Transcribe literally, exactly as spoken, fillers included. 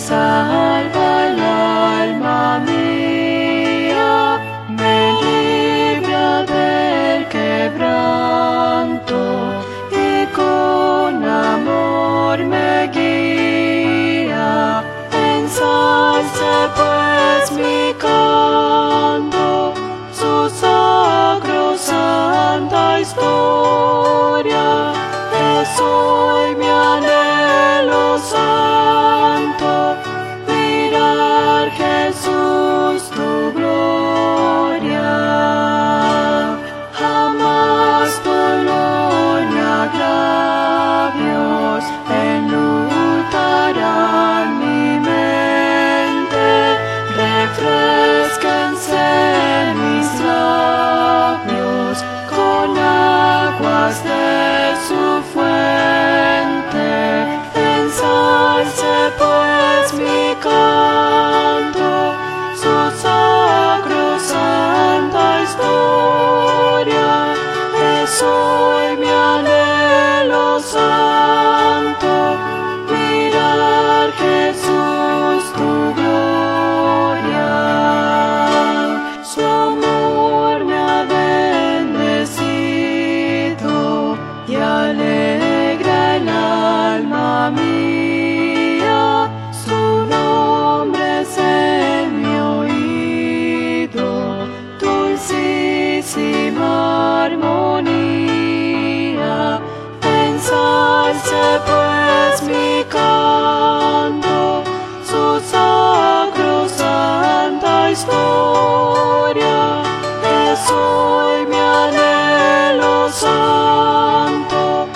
salva el alma mía, me libra del quebranto y con amor me guía. Ensalce pues mi canto, su sacrosanta historia, es hoy mi anhelo santo, mirar Jesús tu gloria. Jamás dolor ni agravios enlutarán mi mente, refresquense mis labios con aguas de su fuente. Ensalce pues mi canto, su sacrosanta historia, es hoy mi anhelo santo, mirar Jesús tu gloria. Su amor me ha bendecido y alegra el alma mía, su nombre es en mi oído, dulcísima armonía. Ensalce pues mi canto, su sacrosanta historia, es hoy mi anhelo santo,